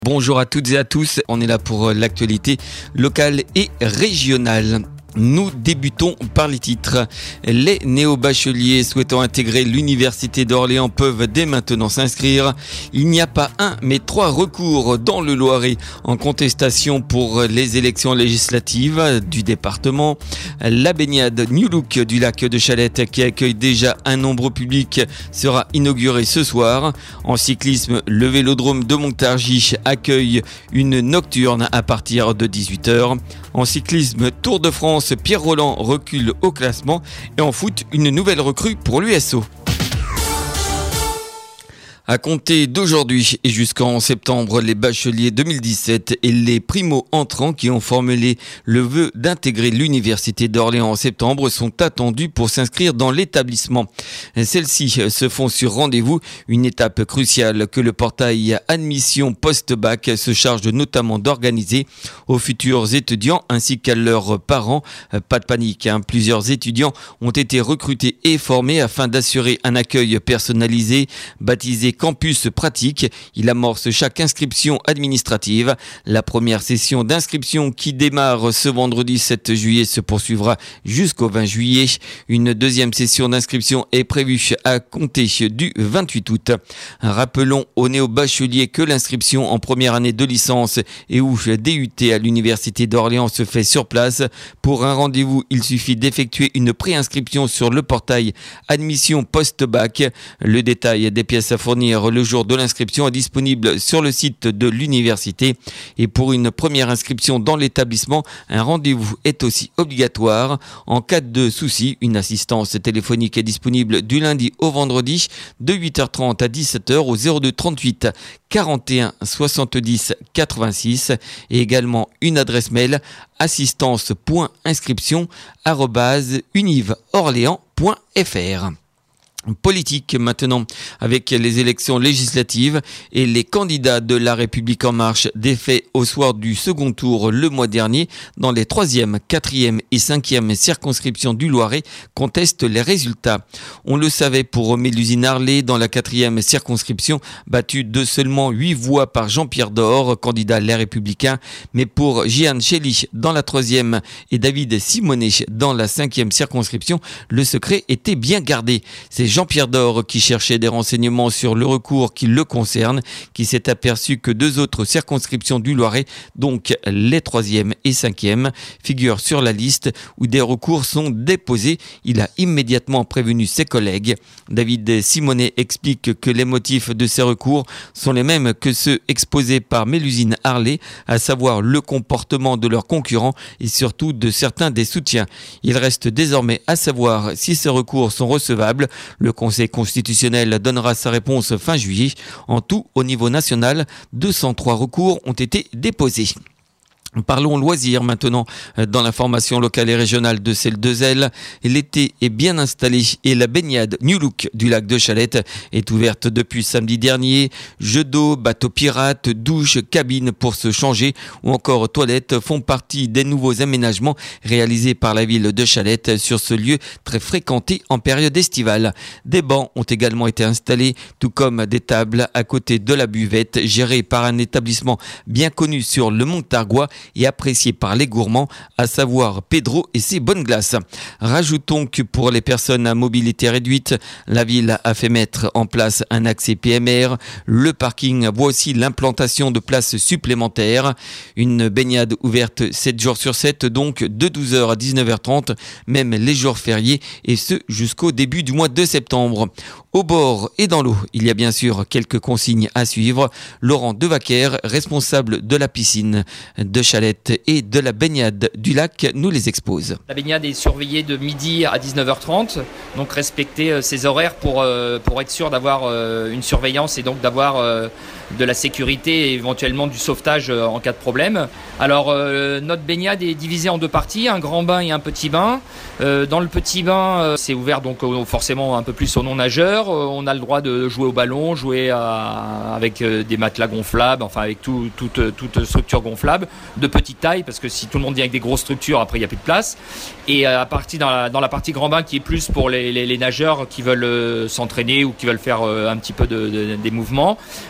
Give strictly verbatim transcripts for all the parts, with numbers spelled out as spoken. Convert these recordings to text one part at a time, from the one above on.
Bonjour à toutes et à tous, on est là pour l'actualité locale et régionale. Nous débutons par les titres. Les néo-bacheliers souhaitant intégrer l'Université d'Orléans peuvent dès maintenant s'inscrire. Il n'y a pas un, mais trois recours dans le Loiret en contestation pour les élections législatives du département. La baignade New Look du lac de Chalette, qui accueille déjà un nombre public, sera inaugurée ce soir. En cyclisme, le vélodrome de Montargis accueille une nocturne à partir de dix-huit heures. En cyclisme, Tour de France, Pierre Rolland recule au classement et en foot, une nouvelle recrue pour l'U S O. À compter d'aujourd'hui et jusqu'en septembre, les bacheliers deux mille dix-sept et les primo-entrants qui ont formulé le vœu d'intégrer l'Université d'Orléans en septembre sont attendus pour s'inscrire dans l'établissement. Celles-ci se font sur rendez-vous, une étape cruciale que le portail admission post-bac se charge notamment d'organiser aux futurs étudiants ainsi qu'à leurs parents. Pas de panique, hein. Plusieurs étudiants ont été recrutés et formés afin d'assurer un accueil personnalisé, baptisé Campus pratique. Il amorce chaque inscription administrative. La première session d'inscription qui démarre ce vendredi sept juillet se poursuivra jusqu'au vingt juillet. Une deuxième session d'inscription est prévue à compter du vingt-huit août. Rappelons aux néo-bacheliers que l'inscription en première année de licence et ou D U T à l'Université d'Orléans se fait sur place. Pour un rendez-vous, il suffit d'effectuer une préinscription sur le portail admission post-bac. Le détail des pièces à fournir le jour de l'inscription est disponible sur le site de l'université. Et pour une première inscription dans l'établissement, un rendez-vous est aussi obligatoire. En cas de souci, une assistance téléphonique est disponible du lundi au vendredi de huit heures trente à dix-sept heures au zéro deux trente-huit quarante et un soixante-dix quatre-vingt-six et également une adresse mail assistance point inscription arobase univ orléans point f r. Politique maintenant, avec les élections législatives et les candidats de La République En Marche défaits au soir du second tour le mois dernier dans les troisième, quatrième et cinquième circonscriptions du Loiret contestent les résultats. On le savait pour Mélusine Harlé dans la quatrième circonscription, battue de seulement huit voix par Jean-Pierre Dor, candidat Les Républicains, mais pour Jeanne Chély dans la troisième et David Simonet dans la cinquième circonscription, le secret était bien gardé. C'est Jean-Pierre Dor qui cherchait des renseignements sur le recours qui le concerne, qui s'est aperçu que deux autres circonscriptions du Loiret, donc les troisième et cinquième, figurent sur la liste où des recours sont déposés. Il a immédiatement prévenu ses collègues. David Simonet explique que les motifs de ces recours sont les mêmes que ceux exposés par Mélusine Harlé, à savoir le comportement de leurs concurrents et surtout de certains des soutiens. Il reste désormais à savoir si ces recours sont recevables. Le Conseil constitutionnel donnera sa réponse fin juillet. En tout, au niveau national, deux cent trois recours ont été déposés. Parlons loisirs maintenant dans l'information locale et régionale de celle de Zelle. L'été est bien installé et la baignade New Look du lac de Chalette est ouverte depuis samedi dernier. Jeux d'eau, bateaux pirates, douches, cabines pour se changer ou encore toilettes font partie des nouveaux aménagements réalisés par la ville de Chalette sur ce lieu très fréquenté en période estivale. Des bancs ont également été installés, tout comme des tables à côté de la buvette gérée par un établissement bien connu sur le Montargois et apprécié par les gourmands, à savoir Pedro et ses bonnes glaces. Rajoutons que pour les personnes à mobilité réduite, la ville a fait mettre en place un accès P M R. Le parking voit aussi l'implantation de places supplémentaires. Une baignade ouverte sept jours sur sept, donc de douze heures à dix-neuf heures trente, même les jours fériés, et ce jusqu'au début du mois de septembre. Au bord et dans l'eau, il y a bien sûr quelques consignes à suivre. Laurent Devaquer, responsable de la piscine de Chalette et de la baignade du lac, nous les expose. La baignade est surveillée de midi à dix-neuf heures trente, donc respecter ses horaires pour, pour être sûr d'avoir une surveillance et donc d'avoir de la sécurité et éventuellement du sauvetage en cas de problème. Alors notre baignade est divisée en deux parties, un grand bain et un petit bain. Dans le petit bain, c'est ouvert donc forcément un peu plus aux non-nageurs. On a le droit de jouer au ballon, jouer à, avec des matelas gonflables, enfin avec tout, toute, toute structure gonflable, de petite taille, parce que si tout le monde vient avec des grosses structures, après il n'y a plus de place. Et à partir dans la, dans la partie grand bain qui est plus pour les, les, les nageurs qui veulent euh, s'entraîner ou qui veulent faire euh, un petit peu de, de, des mouvements, euh,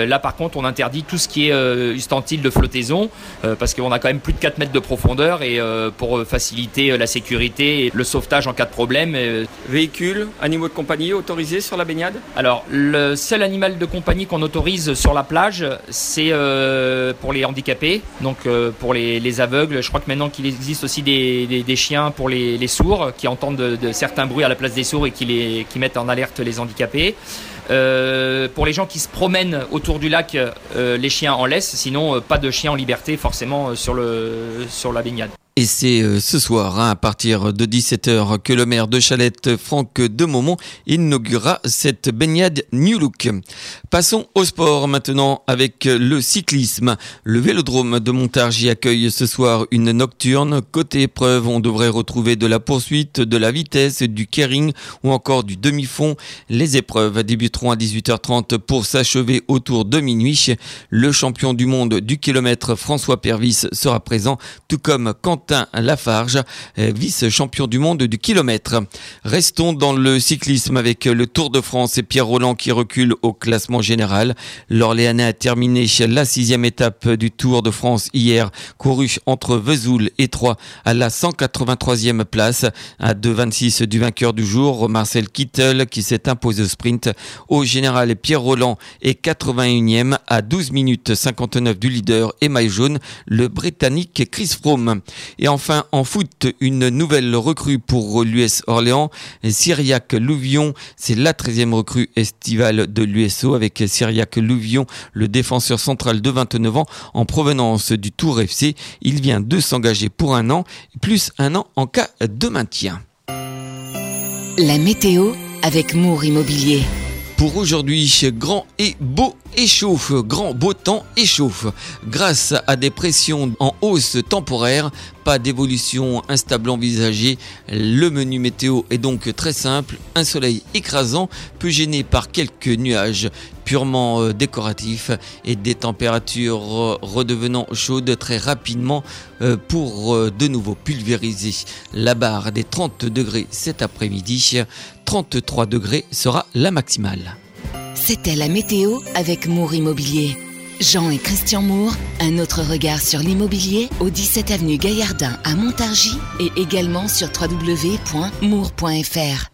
là par contre on interdit tout ce qui est euh, ustensile de flottaison euh, parce qu'on a quand même plus de quatre mètres de profondeur et euh, pour faciliter la sécurité et le sauvetage en cas de problème. Euh... Véhicules, animaux de compagnie autorisés sur la baignade ? Alors le seul animal de compagnie qu'on autorise sur la plage, c'est euh, pour les handicapés, donc euh, pour les, les aveugles. Je crois que maintenant qu'il existe aussi des, des, des chiens pour les, les sourds qui entendent de, de certains bruits à la place des sourds et qui, les, qui mettent en alerte les handicapés. Euh, pour les gens qui se promènent autour du lac, euh, les chiens en laisse, sinon euh, pas de chiens en liberté forcément euh, sur, le, sur la baignade. Et c'est euh, ce soir, hein, à partir de dix-sept heures, que le maire de Chalette, Franck Demomont, inaugurera cette baignade New Look. Passons au sport maintenant avec le cyclisme. Le vélodrome de Montargis accueille ce soir une nocturne. Côté épreuve, on devrait retrouver de la poursuite, de la vitesse, du keiring ou encore du demi-fond. Les épreuves débuteront à dix-huit heures trente pour s'achever autour de minuit. Le champion du monde du kilomètre, François Pervis, sera présent, tout comme Quentin Lafarge, vice-champion du monde du kilomètre. Restons dans le cyclisme avec le Tour de France et Pierre Rolland qui recule au classement général. L'Orléanais a terminé la sixième étape du Tour de France hier, couru entre Vesoul et Troyes à la cent quatre-vingt-troisième place, à deux virgule vingt-six du vainqueur du jour, Marcel Kittel, qui s'est imposé au sprint. Au général, Pierre Rolland est quatre-vingt-unième à douze minutes cinquante-neuf du leader et maillot jaune, le Britannique Chris Froome. Et enfin, en foot, une nouvelle recrue pour l'U S Orléans, Cyriaque Louvion. C'est la treizième recrue estivale de l'U S O avec Cyriaque Louvion, le défenseur central de vingt-neuf ans en provenance du Tours F C. Il vient de s'engager pour un an, plus un an en cas de maintien. La météo avec Moore Immobilier. Pour aujourd'hui, grand et beau et chauffe, grand beau temps et chauffe. Grâce à des pressions en hausse temporaire, pas d'évolution instable envisagée. Le menu météo est donc très simple. Un soleil écrasant, peu gêné par quelques nuages purement décoratifs et des températures redevenant chaudes très rapidement pour de nouveau pulvériser la barre des trente degrés cet après-midi. trente-trois degrés sera la maximale. C'était la météo avec Moore Immobilier. Jean et Christian Moore, un autre regard sur l'immobilier au dix-sept avenue Gaillardin à Montargis et également sur w w w point moore point f r.